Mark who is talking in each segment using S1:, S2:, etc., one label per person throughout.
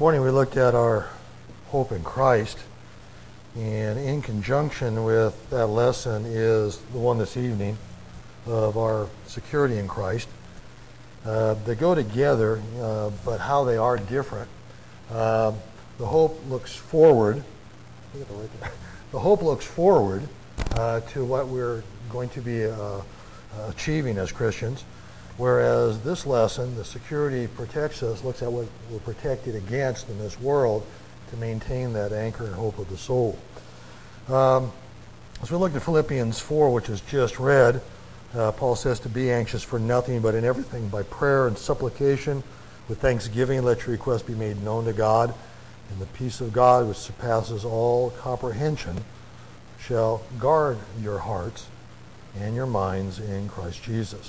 S1: Morning we looked at our hope in Christ, and in conjunction with that lesson is the one this evening of our security in Christ. They go together, but how they are different. The hope looks forward. The hope looks forward to what we're going to be achieving as Christians, whereas this lesson, the security protects us, looks at what we're protected against in this world to maintain that anchor and hope of the soul. As we look at Philippians 4, which is just read, Paul says to be anxious for nothing, but in everything by prayer and supplication with thanksgiving let your requests be made known to God, and the peace of God, which surpasses all comprehension, shall guard your hearts and your minds in Christ Jesus.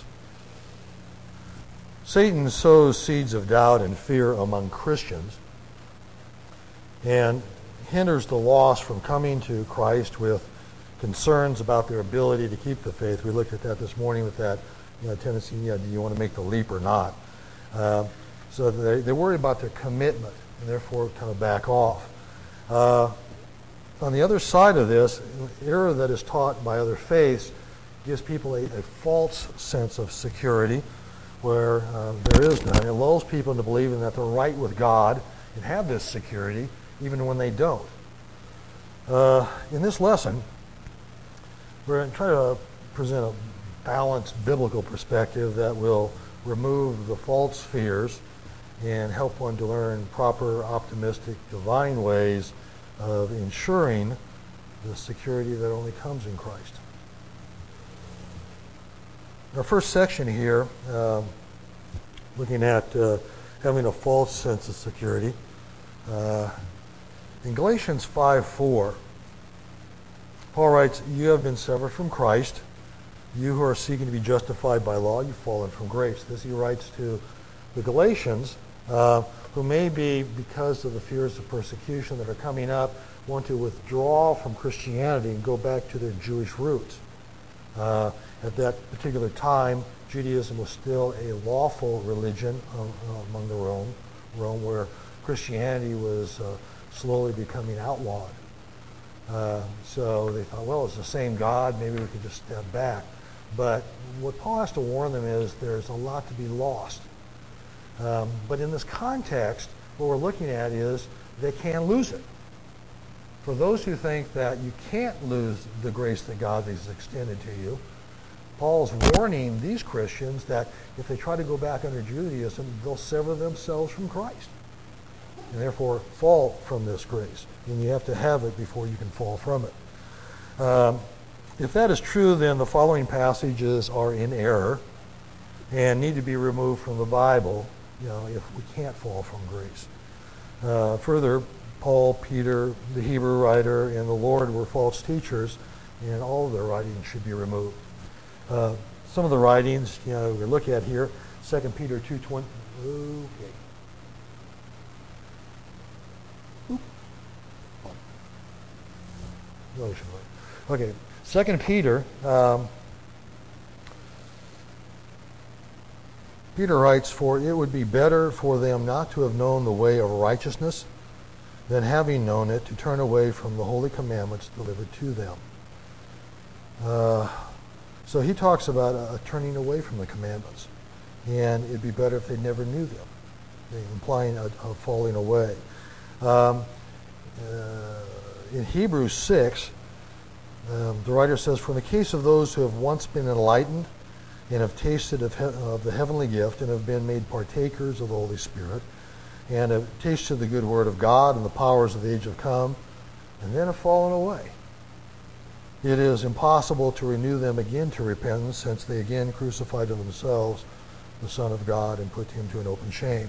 S1: Satan sows seeds of doubt and fear among Christians and hinders the lost from coming to Christ with concerns about their ability to keep the faith. We looked at that this morning with that tendency, do you want to make the leap or not? So they worry about their commitment and therefore kind of back off. On the other side of this, error that is taught by other faiths gives people a false sense of security where there is none. It lulls people into believing that they're right with God and have this security even when they don't. In this lesson, we're going to try to present a balanced biblical perspective that will remove the false fears and help one to learn proper, optimistic, divine ways of ensuring the security that only comes in Christ. Our first section here, looking at having a false sense of security. In Galatians 5:4, Paul writes, you have been severed from Christ. You who are seeking to be justified by law, you've fallen from grace. This he writes to the Galatians, who may be, because of the fears of persecution that are coming up, want to withdraw from Christianity and go back to their Jewish roots. At that particular time, Judaism was still a lawful religion among the Rome, where Christianity was slowly becoming outlawed. So they thought, well, it's the same God, maybe we could just step back. But what Paul has to warn them is there's a lot to be lost. But in this context, what we're looking at is they can lose it. For those who think that you can't lose the grace that God has extended to you, Paul's warning these Christians that if they try to go back under Judaism, they'll sever themselves from Christ and therefore fall from this grace. And you have to have it before you can fall from it. If that is true, then the following passages are in error and need to be removed from the Bible, if we can't fall from grace. Further, Paul, Peter, the Hebrew writer, and the Lord were false teachers, and all of their writings should be removed. Some of the writings, we look at here, 2 Peter 2:20. Okay. 2 Peter. Peter writes, for it would be better for them not to have known the way of righteousness than having known it to turn away from the holy commandments delivered to them. So he talks about turning away from the commandments, and it'd be better if they never knew them, implying a falling away. In Hebrews 6, the writer says, for in the case of those who have once been enlightened and have tasted of the heavenly gift and have been made partakers of the Holy Spirit and have tasted the good word of God and the powers of the age have come and then have fallen away, it is impossible to renew them again to repentance, since they again crucified to themselves the Son of God and put him to an open shame.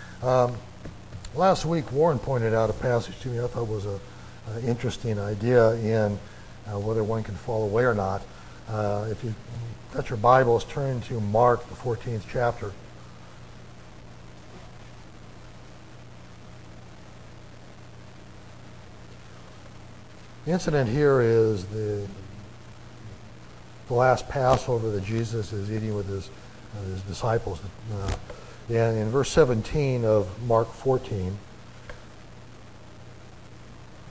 S1: Last week, Warren pointed out a passage to me I thought was an interesting idea in whether one can fall away or not. If you've got your Bibles, turn to Mark, the 14th chapter. The incident here is the last Passover that Jesus is eating with his disciples. And in verse 17 of Mark 14,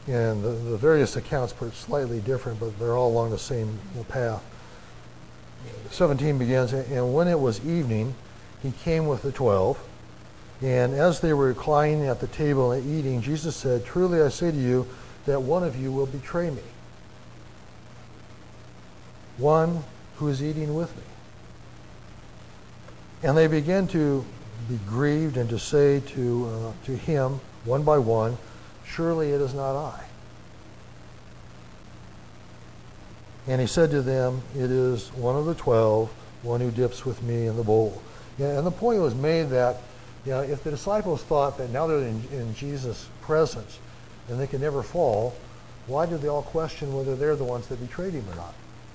S1: And the various accounts put it slightly different, but they're all along the same path. 17 begins, and when it was evening, he came with the 12. And as they were reclining at the table and eating, Jesus said, "Truly I say to you that one of you will betray me. One who is eating with me." And they began to be grieved and to say to him, one by one, "Surely it is not I." And he said to them, "It is one of the 12, one who dips with me in the bowl." Yeah, and the point was made that, if the disciples thought that now they're in Jesus' presence and they can never fall, why did they all question whether they're the ones that betrayed him or not?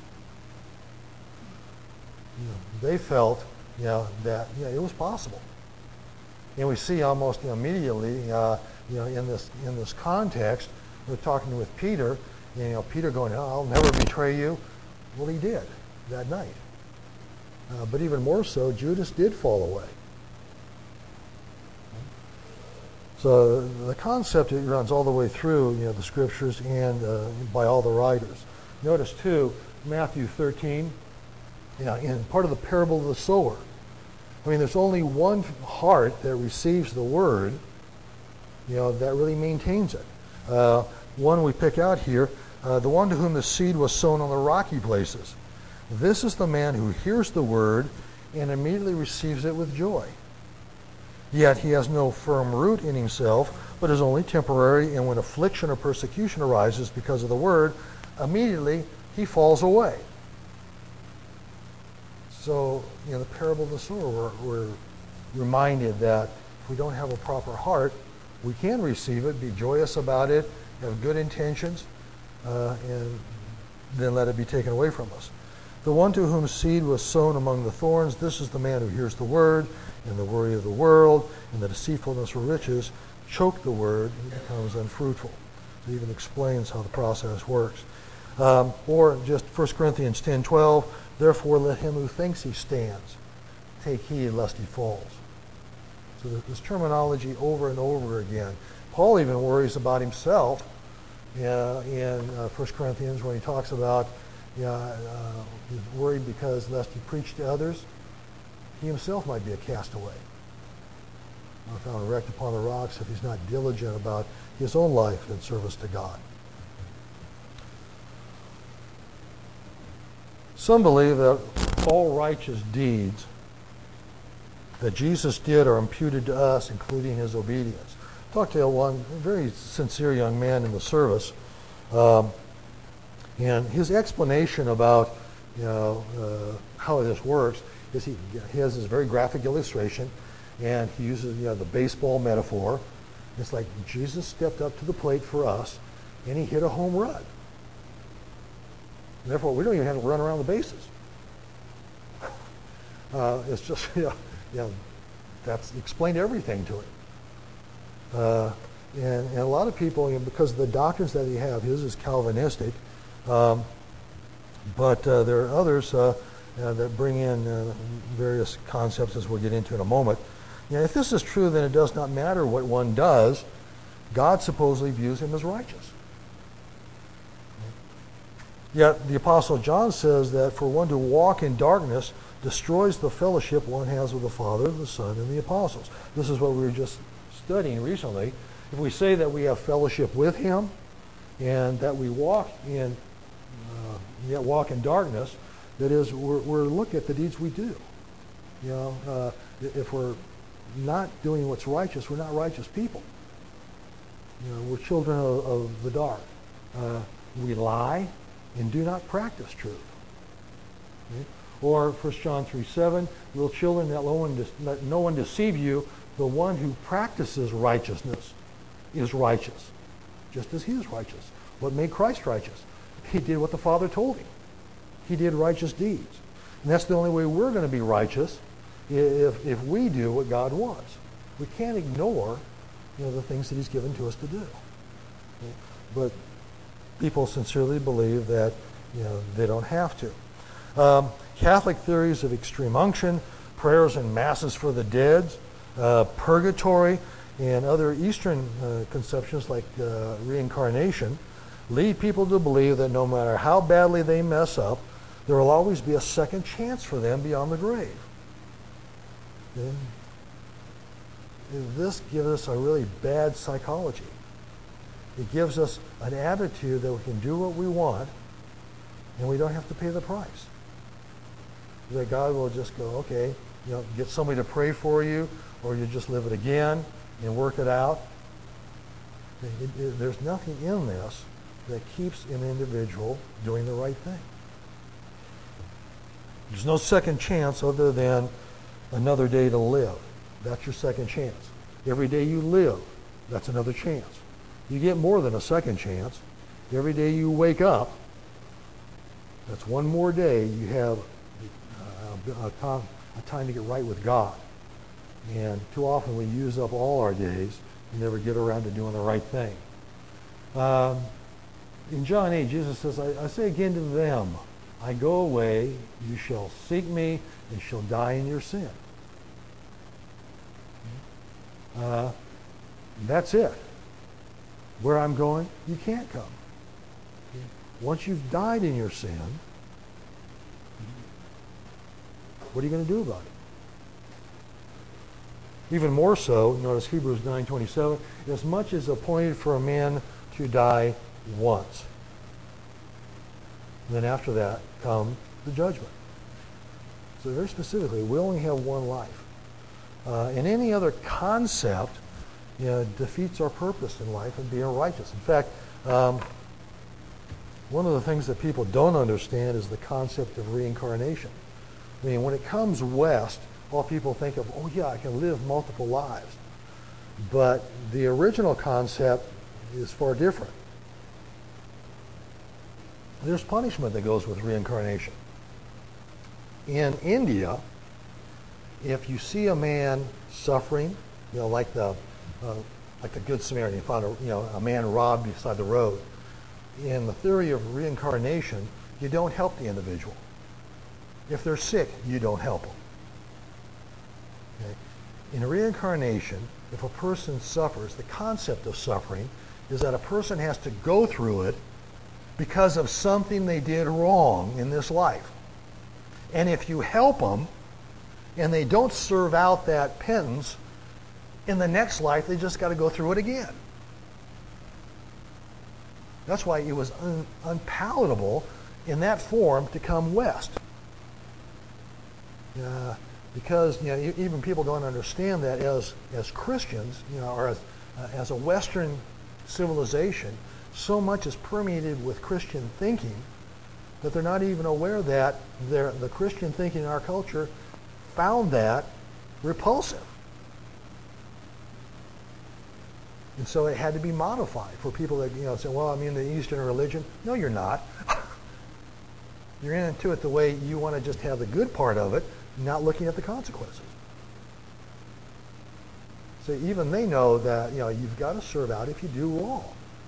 S1: They felt, that it was possible. And we see almost immediately, in this context, we're talking with Peter, and Peter going, "I'll never betray you." Well, he did that night. But even more so, Judas did fall away. So the concept, it runs all the way through the scriptures and by all the writers. Notice too, Matthew 13, in part of the parable of the sower. I mean, there's only one heart that receives the word, that really maintains it. One we pick out here, the one to whom the seed was sown on the rocky places. This is the man who hears the word and immediately receives it with joy. Yet he has no firm root in himself, but is only temporary, and when affliction or persecution arises because of the word, immediately he falls away. So, the parable of the sower, we're reminded that if we don't have a proper heart, we can receive it, be joyous about it, have good intentions, and then let it be taken away from us. The one to whom seed was sown among the thorns, this is the man who hears the word, and the worry of the world and the deceitfulness of riches choke the word, and it becomes unfruitful. It even explains how the process works. Or just 1 Corinthians 10:12, therefore let him who thinks he stands take heed lest he falls. So this terminology over and over again. Paul even worries about himself in 1 Corinthians when he talks about he's worried because lest he preach to others, he himself might be a castaway, or found wrecked upon the rocks if he's not diligent about his own life in service to God. Some believe that all righteous deeds that Jesus did are imputed to us, including his obedience. I talked to one very sincere young man in the service, and his explanation about how this works is he has this very graphic illustration, and he uses the baseball metaphor. It's like Jesus stepped up to the plate for us, and he hit a home run. And therefore, we don't even have to run around the bases. It's just that's explained everything to it. And a lot of people, because of the doctrines that they have, his is Calvinistic, but there are others that bring in various concepts, as we'll get into in a moment. If this is true, then it does not matter what one does. God supposedly views him as righteous. Yet the Apostle John says that for one to walk in darkness destroys the fellowship one has with the Father, the Son, and the apostles. This is what we were just studying recently. If we say that we have fellowship with him and that we walk in darkness, that is, we're looking at the deeds we do. If we're not doing what's righteous, we're not righteous people. We're children of the dark. We lie and do not practice truth. Okay? Or 1 John 3:7, little children, let no one deceive you. The one who practices righteousness is righteous, just as he is righteous. What made Christ righteous? He did what the Father told him. He did righteous deeds. And that's the only way we're going to be righteous, if we do what God wants. We can't ignore the things that he's given to us to do. Okay? But people sincerely believe that they don't have to. Catholic theories of extreme unction, prayers and masses for the dead, purgatory, and other Eastern conceptions like reincarnation lead people to believe that no matter how badly they mess up, there will always be a second chance for them beyond the grave. And this gives us a really bad psychology. It gives us an attitude that we can do what we want and we don't have to pay the price. That God will just go, okay, get somebody to pray for you, or you just live it again and work it out. There's nothing in this that keeps an individual doing the right thing. There's no second chance other than another day to live. That's your second chance. Every day you live, that's another chance. You get more than a second chance. Every day you wake up, that's one more day you have a time to get right with God. And too often we use up all our days and never get around to doing the right thing. In John 8, Jesus says, I say again to them, I go away, you shall seek me, and shall die in your sin. That's it. Where I'm going, you can't come. Once you've died in your sin, what are you going to do about it? Even more so, notice Hebrews 9:27, as much as appointed for a man to die once. And then after that comes the judgment. So very specifically, we only have one life. And any other concept defeats our purpose in life and being righteous. In fact, one of the things that people don't understand is the concept of reincarnation. I mean, when it comes west, all people think of, oh yeah, I can live multiple lives. But the original concept is far different. There's punishment that goes with reincarnation. In India, if you see a man suffering, like the Good Samaritan, you found a man robbed beside the road. In the theory of reincarnation, you don't help the individual. If they're sick, you don't help them. Okay? In reincarnation, if a person suffers, the concept of suffering is that a person has to go through it because of something they did wrong in this life. And if you help them, and they don't serve out that penance, in the next life, they just got to go through it again. That's why it was unpalatable in that form to come west. Because even people don't understand that as Christians, or as a Western civilization, so much is permeated with Christian thinking that they're not even aware that the Christian thinking in our culture found that repulsive. And so it had to be modified for people that say, well, I'm in the Eastern religion. No, you're not. You're into it the way you want to just have the good part of it, not looking at the consequences. So even they know that you've got to serve out if you do wrong.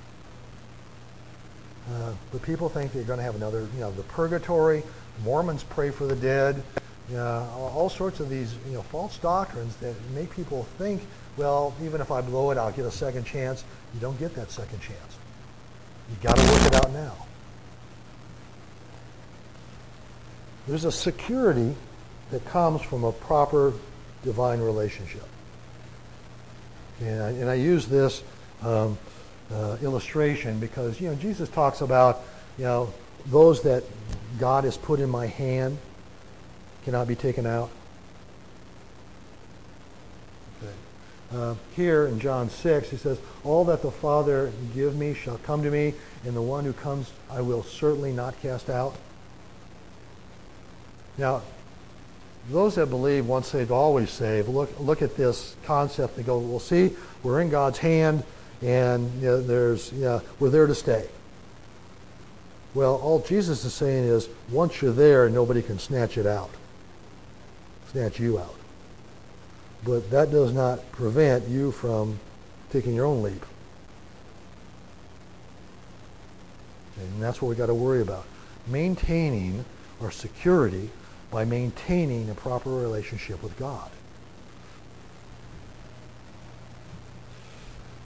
S1: But people think they're going to have another, the purgatory. Mormons pray for the dead. All sorts of these false doctrines that make people think, well, even if I blow it, I'll get a second chance. You don't get that second chance. You've got to work it out now. There's a security that comes from a proper divine relationship. And I use this illustration because, Jesus talks about, those that God has put in my hand cannot be taken out. Okay. Here in John 6, he says, all that the Father give me shall come to me, and the one who comes I will certainly not cast out. Now, those that believe once saved, always saved, look at this concept and go, well, see, we're in God's hand, and we're there to stay. Well, all Jesus is saying is, once you're there, nobody can snatch you out. But that does not prevent you from taking your own leap. And that's what we got to worry about. Maintaining our security by maintaining a proper relationship with God.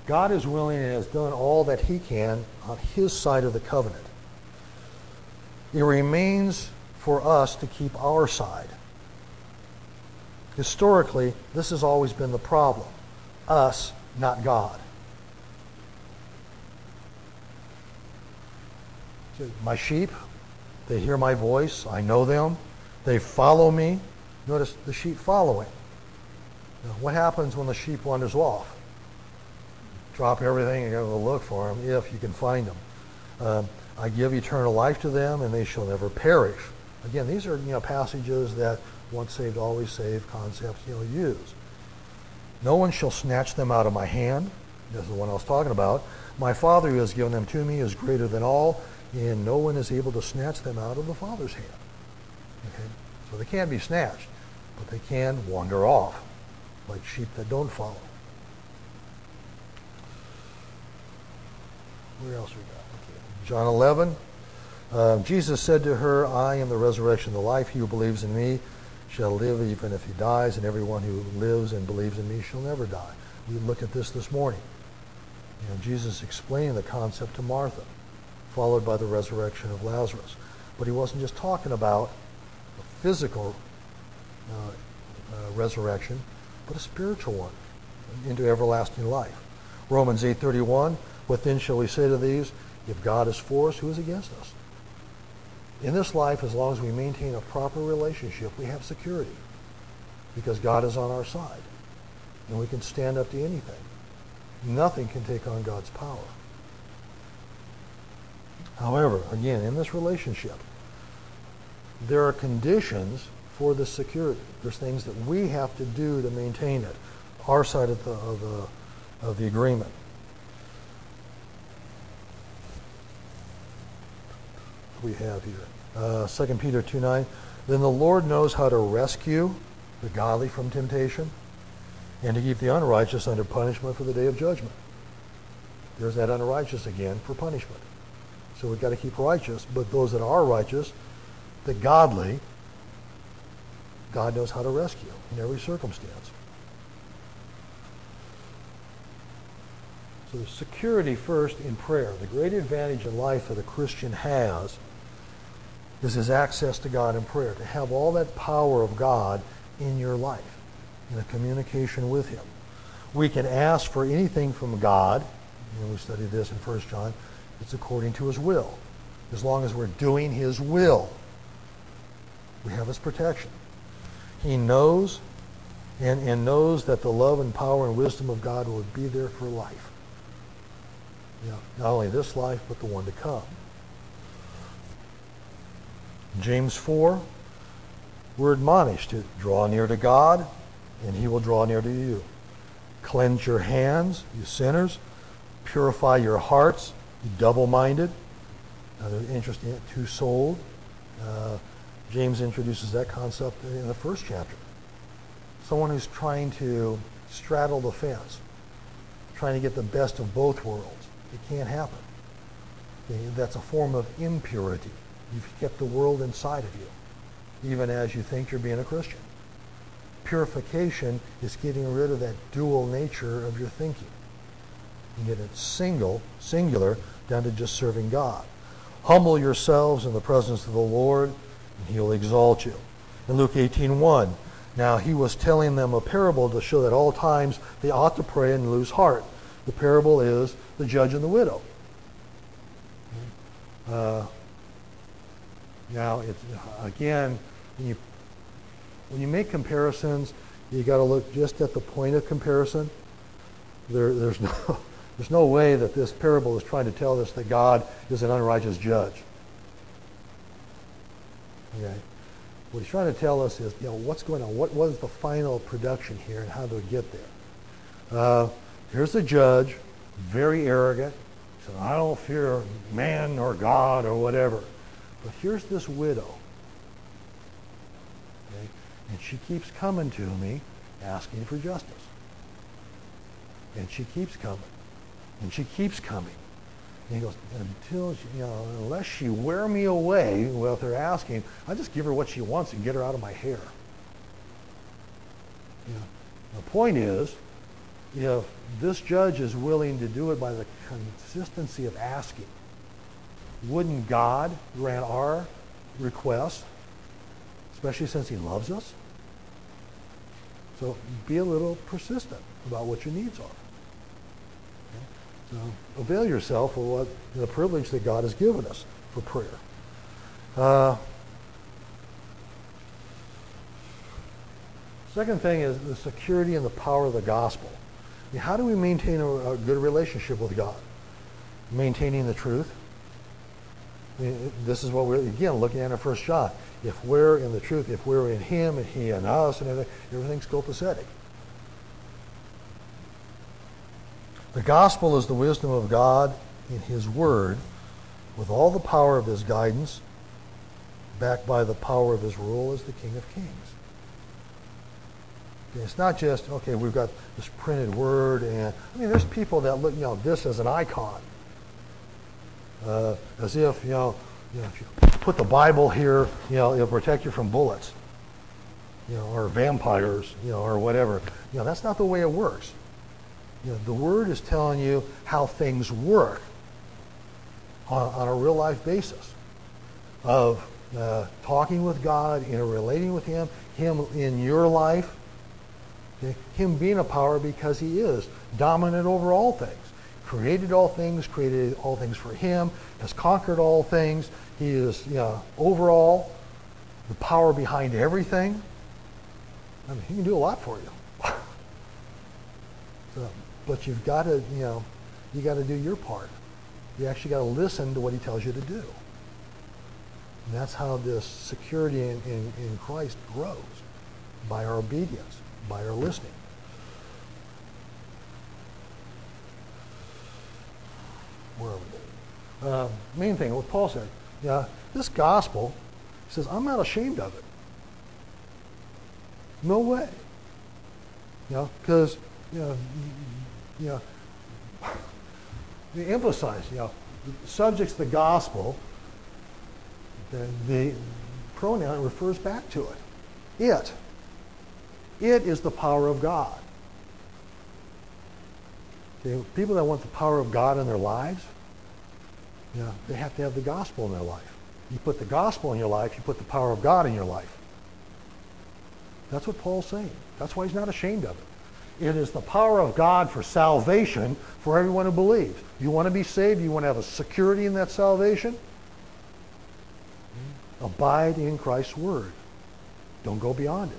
S1: God is willing and has done all that he can on his side of the covenant. It remains for us to keep our side. Historically, this has always been the problem. Us, not God. My sheep, they hear my voice. I know them. They follow me. Notice the sheep following. Now, what happens when the sheep wanders off? Drop everything and go look for them if you can find them. I give eternal life to them, and they shall never perish. Again, these are passages that once saved, always saved concepts use. No one shall snatch them out of my hand. This is the one I was talking about. My Father who has given them to me is greater than all, and no one is able to snatch them out of the Father's hand. Okay? So they can't be snatched, but they can wander off, like sheep that don't follow. Where else we got? Okay. John 11. Jesus said to her, I am the resurrection and the life. He who believes in me shall live even if he dies, and everyone who lives and believes in me shall never die. We look at this morning. Jesus explained the concept to Martha, followed by the resurrection of Lazarus. But he wasn't just talking about a physical resurrection, but a spiritual one into everlasting life. Romans 8:31, what then shall we say to these? If God is for us, who is against us? In this life, as long as we maintain a proper relationship, we have security because God is on our side, and we can stand up to anything. Nothing can take on God's power. However, again, in this relationship, there are conditions for the security. There's things that we have to do to maintain it, our side of the agreement. We have here 2 Peter 2:9. Then the Lord knows how to rescue the godly from temptation and to keep the unrighteous under punishment for the day of judgment. There's that unrighteous again for punishment. So we've got to keep righteous, but those that are righteous, the godly, God knows how to rescue in every circumstance. So security first in prayer. The great advantage in life that a Christian has is his access to God in prayer, to have all that power of God in your life, in a communication with him. We can ask for anything from God. We studied this in 1 John. It's according to his will. As long as we're doing his will, we have his protection. He knows and knows that the love and power and wisdom of God will be there for life. Not only this life, but the one to come. James 4, we're admonished to draw near to God, and he will draw near to you. Cleanse your hands, you sinners. Purify your hearts, you double-minded. Another interesting, two-souled. James introduces that concept in the first chapter. Someone who's trying to straddle the fence, trying to get the best of both worlds. It can't happen. Okay, that's a form of impurity. You've kept the world inside of you, even as you think you're being a Christian. Purification is getting rid of that dual nature of your thinking. You get it singular, down to just serving God. Humble yourselves in the presence of the Lord, and he'll exalt you. In Luke 18:1, now he was telling them a parable to show that all times they ought to pray and lose heart. The parable is the judge and the widow. Now, it's, again, when you make comparisons, you got to look just at the point of comparison. There's no way that this parable is trying to tell us that God is an unrighteous judge. Okay, what he's trying to tell us is, what's going on? What was the final production here, and how do we get there? Here's the judge, very arrogant. He said, I don't fear man or God or whatever. But here's this widow. Okay? And she keeps coming to me asking for justice. And she keeps coming. And she keeps coming. And he goes, unless she wear me away with her asking, I just give her what she wants and get her out of my hair. The point is, if this judge is willing to do it by the consistency of asking, wouldn't God grant our request, especially since he loves us? So be a little persistent about what your needs are. Okay? So avail yourself of the privilege that God has given us for prayer. Second thing is the security and the power of the gospel. I mean, how do we maintain a good relationship with God? Maintaining the truth. I mean, this is what we're, again, looking at in 1 John. If we're in the truth, if we're in him and he in us, and everything's copacetic. The gospel is the wisdom of God in his word, with all the power of his guidance, backed by the power of his rule as the King of Kings. Okay, it's not just, okay, we've got this printed word, and I mean, there's people that look, this as an icon, as if, if you put the Bible here, it'll protect you from bullets, or vampires, or whatever. That's not the way it works. The Word is telling you how things work on a real life basis of talking with God, relating with him in your life, okay? Him being a power because he is dominant over all things. Created all things for him, has conquered all things. He is, overall, the power behind everything. I mean, he can do a lot for you. But you've got to, you got to do your part. You actually got to listen to what he tells you to do. And that's how this security in Christ grows, by our obedience, by our listening. Where are we? Main thing, what Paul said, this gospel, he says, I'm not ashamed of it. No way. Because, they emphasize, the subject's the gospel, the pronoun refers back to it. It is the power of God. Okay, people that want the power of God in their lives, they have to have the gospel in their life. You put the gospel in your life, you put the power of God in your life. That's what Paul's saying. That's why he's not ashamed of it. It is the power of God for salvation for everyone who believes. You want to be saved? You want to have a security in that salvation? Abide in Christ's word. Don't go beyond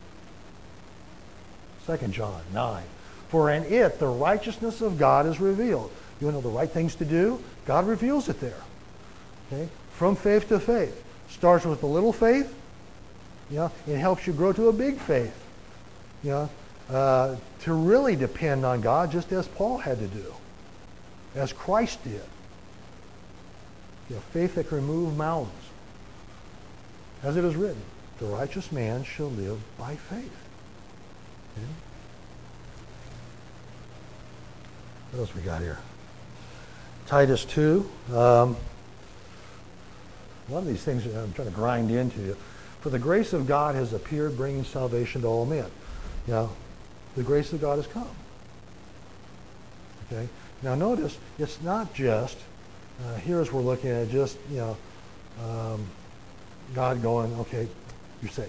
S1: it. 2 John 9. For in it the righteousness of God is revealed. You want to know the right things to do? God reveals it there. Okay? From faith to faith. Starts with a little faith. It helps you grow to a big faith. To really depend on God, just as Paul had to do, as Christ did. Faith that can remove mountains. As it is written, the righteous man shall live by faith. Okay? What else we got here? Titus 2. A lot of these things I'm trying to grind into you. For the grace of God has appeared, bringing salvation to all men. The grace of God has come. Okay. Now notice, it's not just here as we're looking at just God going, okay, you're saved.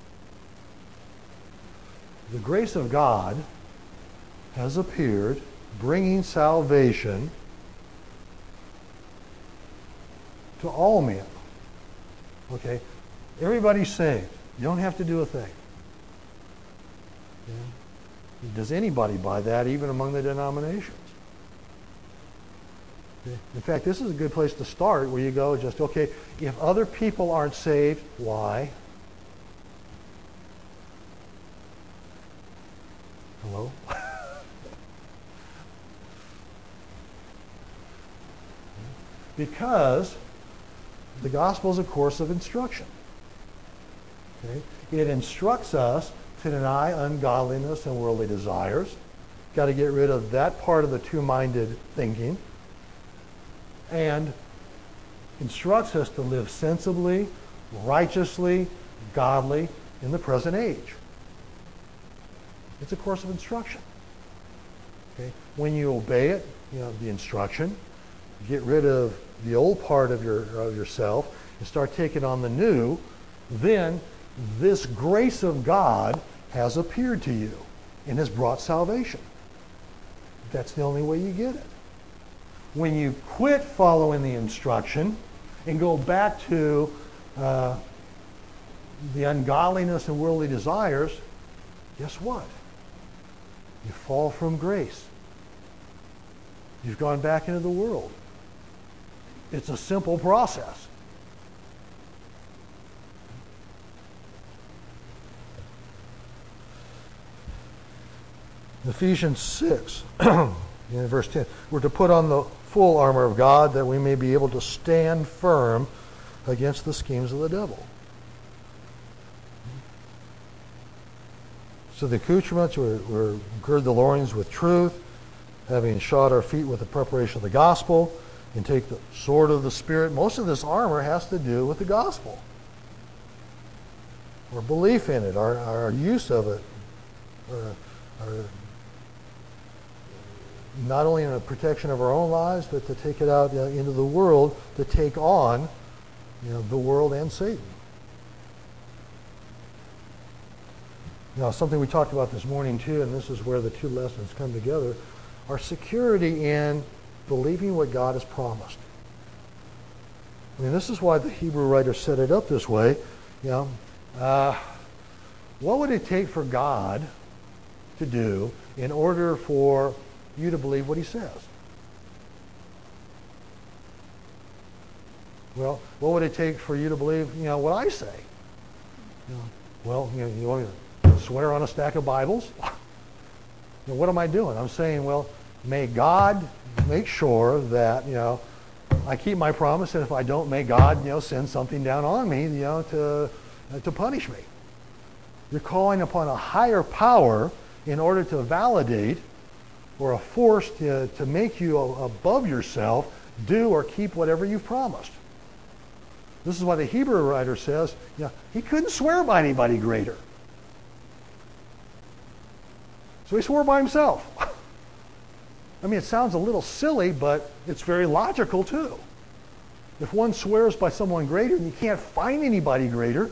S1: The grace of God has appeared, bringing salvation to all men. Okay? Everybody's saved. You don't have to do a thing. Okay? Does anybody buy that, even among the denominations? Okay? In fact, this is a good place to start, where you go just, okay, if other people aren't saved, why? Hello? Because the gospel is a course of instruction. Okay? It instructs us to deny ungodliness and worldly desires. Got to get rid of that part of the two-minded thinking. And instructs us to live sensibly, righteously, godly in the present age. It's a course of instruction. when you obey it, the instruction, get rid of the old part of yourself and start taking on the new, then this grace of God has appeared to you and has brought salvation. That's the only way you get it. When you quit following the instruction and go back to the ungodliness and worldly desires, guess what? You fall from grace. You've gone back into the world. It's a simple process. Ephesians 6, in verse 10, we're to put on the full armor of God that we may be able to stand firm against the schemes of the devil. So the accoutrements were gird the loins with truth, having shod our feet with the preparation of the gospel, and take the sword of the Spirit. Most of this armor has to do with the gospel. Our belief in it, our use of it, our not only in the protection of our own lives, but to take it out into the world to take on the world and Satan. Now, something we talked about this morning too, and this is where the two lessons come together, our security in believing what God has promised. I mean, this is why the Hebrew writer set it up this way. What would it take for God to do in order for you to believe what he says? Well, what would it take for you to believe, what I say? You want me to swear on a stack of Bibles? What am I doing? I'm saying, well, may God make sure that, I keep my promise, and if I don't, may God, send something down on me, to punish me. You're calling upon a higher power in order to validate or a force to make you above yourself do or keep whatever you've promised. This is why the Hebrew writer says, he couldn't swear by anybody greater. So he swore by himself. I mean, it sounds a little silly, but it's very logical too. If one swears by someone greater and you can't find anybody greater,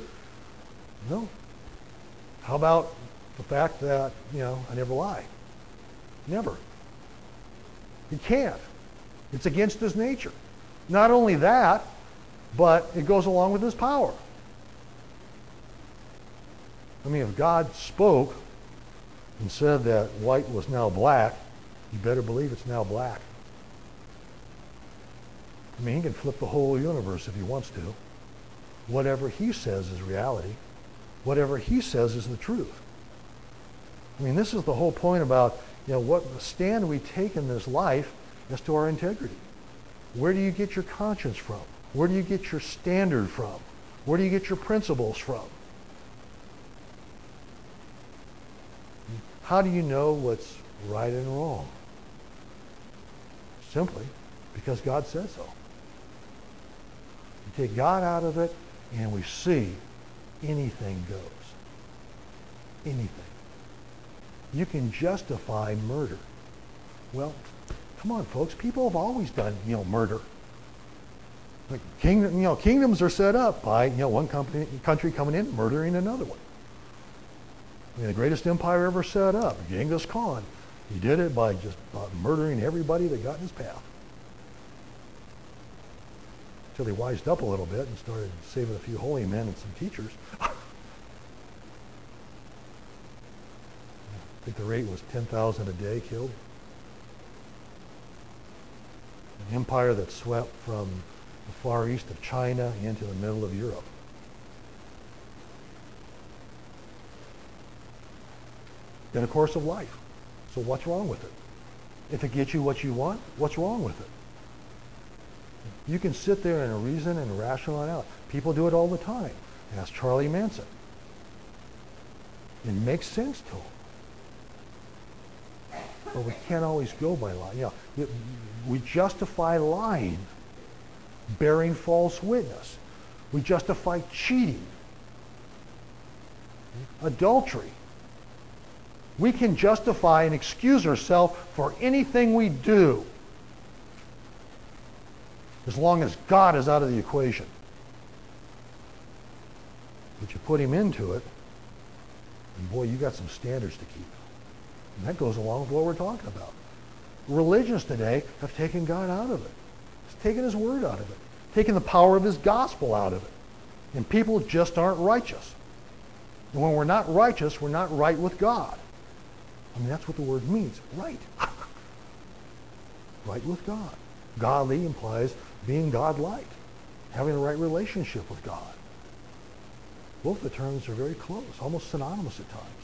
S1: how about the fact that, I never lie? Never. He can't. It's against his nature. Not only that, but it goes along with his power. I mean, if God spoke and said that white was now black, you better believe it's now black. I mean, he can flip the whole universe if he wants to. Whatever he says is reality. Whatever he says is the truth. I mean, this is the whole point about what stand we take in this life as to our integrity. Where do you get your conscience from? Where do you get your standard from? Where do you get your principles from? How do you know what's right and wrong? Simply because God said so. You take God out of it, and we see anything goes. Anything. You can justify murder. Well, come on, folks. People have always done, murder. Like kingdoms are set up by, one country coming in, murdering another one. I mean, the greatest empire ever set up, Genghis Khan, he did it by just murdering everybody that got in his path. Until he wised up a little bit and started saving a few holy men and some teachers. I think the rate was 10,000 a day killed. An empire that swept from the far east of China into the middle of Europe. Then a course of life. So what's wrong with it? If it gets you what you want, what's wrong with it? You can sit there and reason and rationalize out. People do it all the time. Ask Charlie Manson. It makes sense to them. But we can't always go by lying. We justify lying, bearing false witness. We justify cheating, adultery. We can justify and excuse ourselves for anything we do as long as God is out of the equation. But you put him into it, and boy, you got some standards to keep. And that goes along with what we're talking about. Religions today have taken God out of it. It's taken his word out of it. Taken the power of his gospel out of it. And people just aren't righteous. And when we're not righteous, we're not right with God. I mean, that's what the word means. Right. Right with God. Godly implies being God-like. Having a right relationship with God. Both the terms are very close, almost synonymous at times.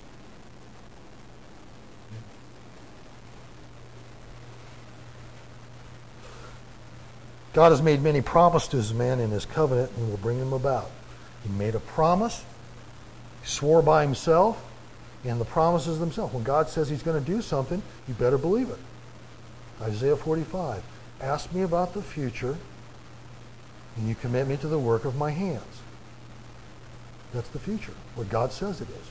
S1: God has made many promises to his men in his covenant and will bring them about. He made a promise, he swore by himself, and the promises themselves. When God says he's going to do something, you better believe it. Isaiah 45, ask me about the future, and you commit me to the work of my hands. That's the future, what God says it is.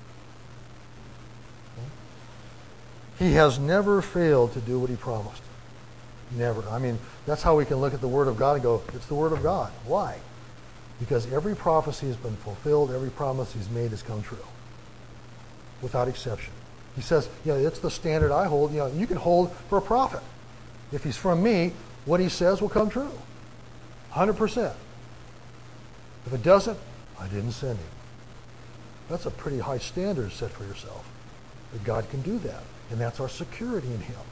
S1: He has never failed to do what he promised. Never. I mean, that's how we can look at the Word of God and go, it's the Word of God. Why? Because every prophecy has been fulfilled, every promise he's made has come true. Without exception. He says, it's the standard I hold. You can hold for a prophet. If he's from me, what he says will come true. 100%. If it doesn't, I didn't send him. That's a pretty high standard set for yourself. That God can do that. And that's our security in him.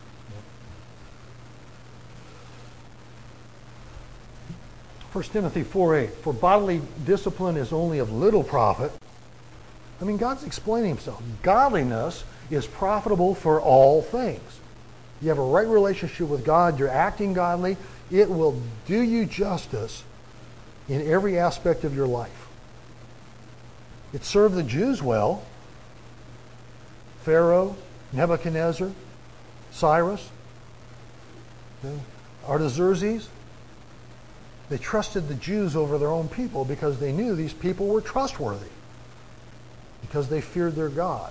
S1: 1 Timothy 4:8, for bodily discipline is only of little profit. I mean, God's explaining himself. Godliness is profitable for all things. You have a right relationship with God, you're acting godly, it will do you justice in every aspect of your life. It served the Jews well. Pharaoh, Nebuchadnezzar, Cyrus, Artaxerxes. They trusted the Jews over their own people because they knew these people were trustworthy. Because they feared their God.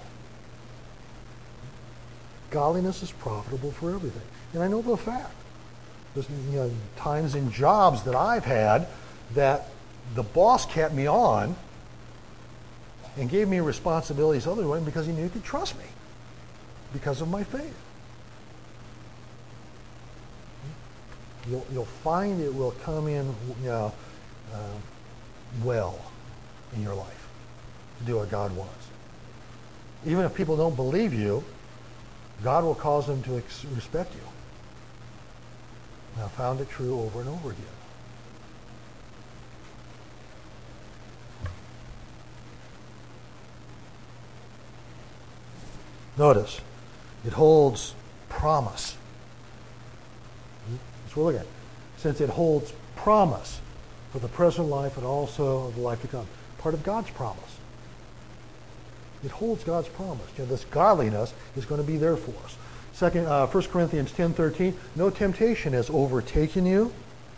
S1: Godliness is profitable for everything. And I know for a fact. There's times in jobs that I've had that the boss kept me on and gave me responsibilities otherwise because he knew he could trust me because of my faith. You'll find it will come in well in your life to do what God wants. Even if people don't believe you, God will cause them to respect you. And I found it true over and over again. Notice, it holds promise. That's what we're looking at. Since it holds promise for the present life and also the life to come. Part of God's promise. It holds God's promise. This godliness is going to be there for us. 1 Corinthians 10:13, no temptation has overtaken you,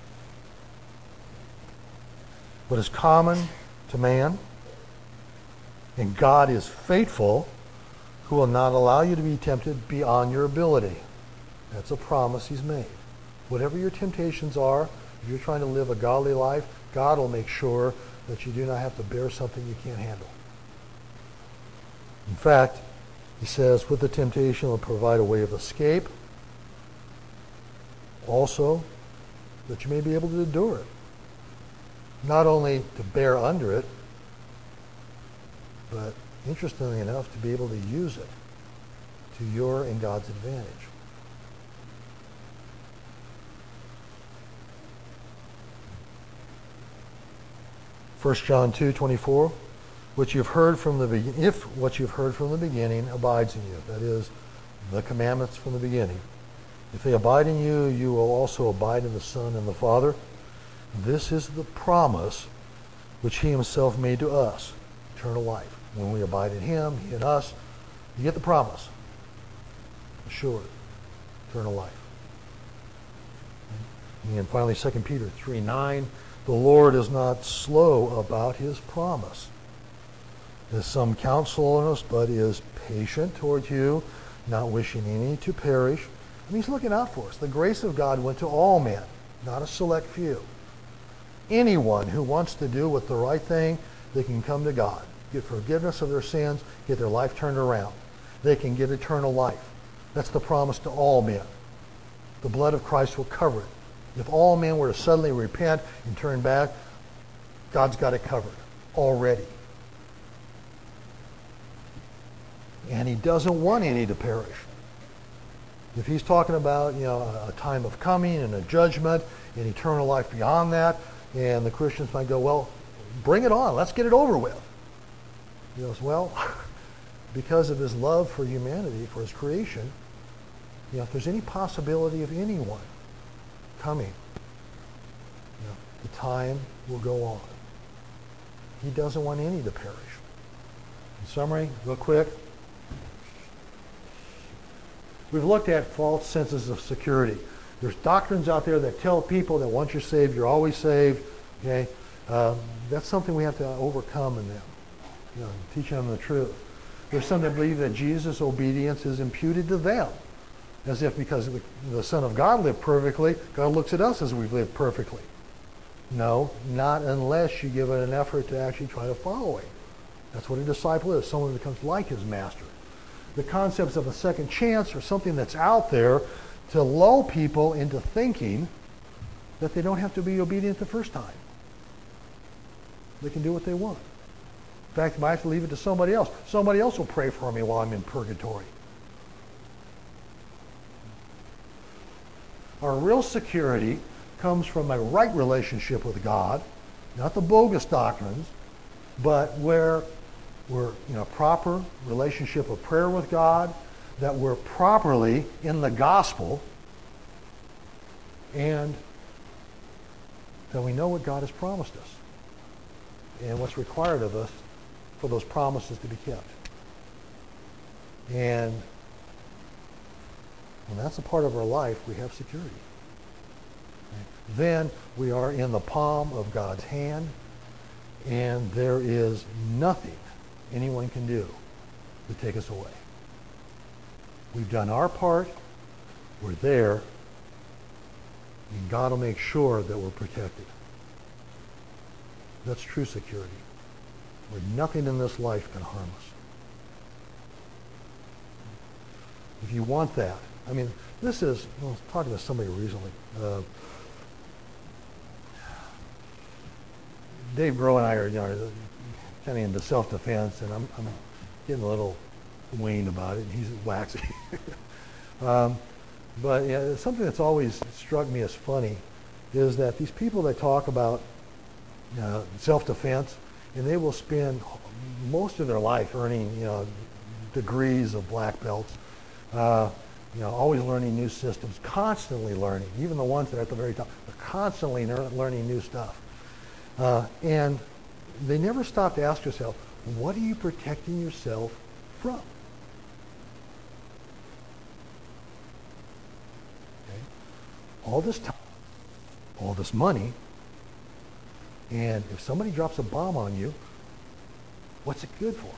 S1: what is common to man, and God is faithful, who will not allow you to be tempted beyond your ability. That's a promise he's made. Whatever your temptations are, if you're trying to live a godly life, God will make sure that you do not have to bear something you can't handle. In fact, he says, with the temptation, he'll provide a way of escape. Also, that you may be able to endure it. Not only to bear under it, but interestingly enough, to be able to use it to your and God's advantage. First John 2:24, what you've heard from the if what you've heard from the beginning abides in you, that is, the commandments from the beginning. If they abide in you, you will also abide in the Son and the Father. This is the promise which he himself made to us, eternal life. When we abide in him, he in us, you get the promise. Assured, eternal life. And finally, 2 Peter 3:9, the Lord is not slow about his promise, is some counselfulness, but is patient towards you, not wishing any to perish. And he's looking out for us. The grace of God went to all men, not a select few. Anyone who wants to do with the right thing, they can come to God, get forgiveness of their sins, get their life turned around. They can get eternal life. That's the promise to all men. The blood of Christ will cover it. If all men were to suddenly repent and turn back, God's got it covered already. And he doesn't want any to perish. If he's talking about, a time of coming and a judgment and eternal life beyond that, and the Christians might go, well, bring it on. Let's get it over with. He goes, well, because of his love for humanity, for his creation, if there's any possibility of anyone coming, the time will go on. He doesn't want any to perish. In summary, real quick, we've looked at false senses of security. There's doctrines out there that tell people that once you're saved, you're always saved. Okay, that's something we have to overcome in them. Teaching them the truth. There's some that believe that Jesus' obedience is imputed to them, as if because the Son of God lived perfectly, God looks at us as we've lived perfectly. No, not unless you give it an effort to actually try to follow him. That's what a disciple is, someone who becomes like his master. The concepts of a second chance are something that's out there to lull people into thinking that they don't have to be obedient the first time. They can do what they want. In fact, I have to leave it to somebody else. Somebody else will pray for me while I'm in purgatory. Our real security comes from a right relationship with God, not the bogus doctrines, but where we're in a proper relationship of prayer with God, that we're properly in the gospel, and that we know what God has promised us and what's required of us for those promises to be kept. And when that's a part of our life, we have security. Okay? Then we are in the palm of God's hand, and there is nothing anyone can do to take us away. We've done our part. We're there. And God will make sure that we're protected. That's true security, where nothing in this life can harm us. If you want that, this is, I was talking to somebody recently. Dave Groh and I are, kind of into self-defense, and I'm getting a little wane about it, and he's waxy. But something that's always struck me as funny is that these people that talk about self-defense, and they will spend most of their life earning, degrees of black belts, always learning new systems, constantly learning. Even the ones that are at the very top, they're constantly learning new stuff. And they never stop to ask yourself, what are you protecting yourself from? Okay? All this time, all this money, and if somebody drops a bomb on you, what's it good for?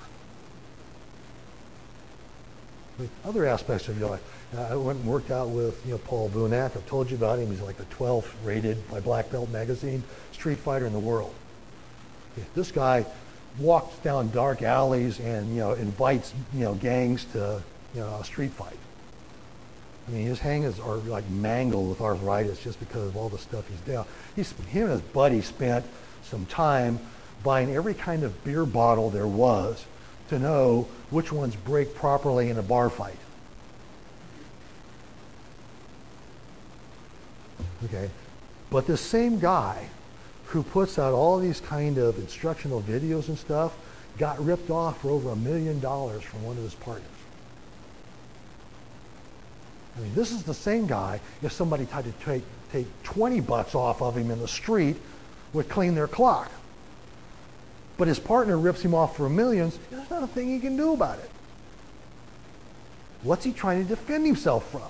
S1: Other aspects of your life. I went and worked out with Paul Vunak. I've told you about him. He's like the 12th rated by Black Belt Magazine street fighter in the world. This guy walks down dark alleys and invites gangs to a street fight. His hands are like mangled with arthritis just because of all the stuff he's down. Him and his buddy spent some time buying every kind of beer bottle there was to know which ones break properly in a bar fight. Okay, but this same guy who puts out all these kind of instructional videos and stuff got ripped off for over $1 million from one of his partners. This is the same guy, if somebody tried to take 20 bucks off of him in the street, would clean their clock. But his partner rips him off for millions, there's not a thing he can do about it. What's he trying to defend himself from?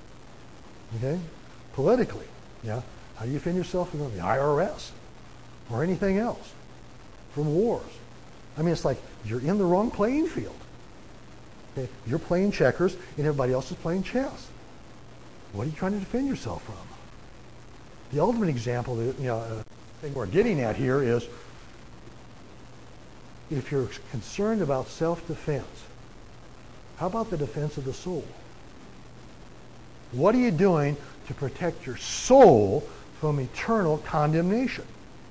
S1: Okay? Politically, how do you defend yourself from the IRS? or anything else from wars. I mean, it's like you're in the wrong playing field. Okay? You're playing checkers and everybody else is playing chess. What are you trying to defend yourself from? The ultimate example, thing we're getting at here is if you're concerned about self-defense, how about the defense of the soul? What are you doing to protect your soul from eternal condemnation?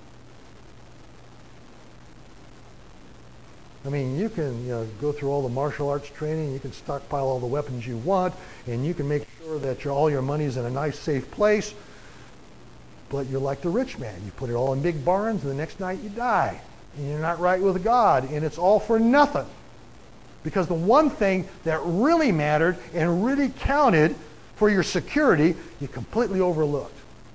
S1: I mean, you can go through all the martial arts training, you can stockpile all the weapons you want, and you can make sure that all your money is in a nice, safe place, but you're like the rich man. You put it all in big barns, and the next night you die, and you're not right with God, and it's all for nothing. Because the one thing that really mattered and really counted for your security, you completely overlooked.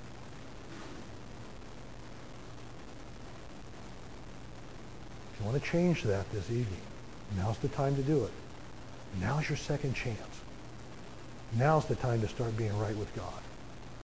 S1: If you want to change that this evening, now's the time to do it. Now's your second chance. Now's the time to start being right with God.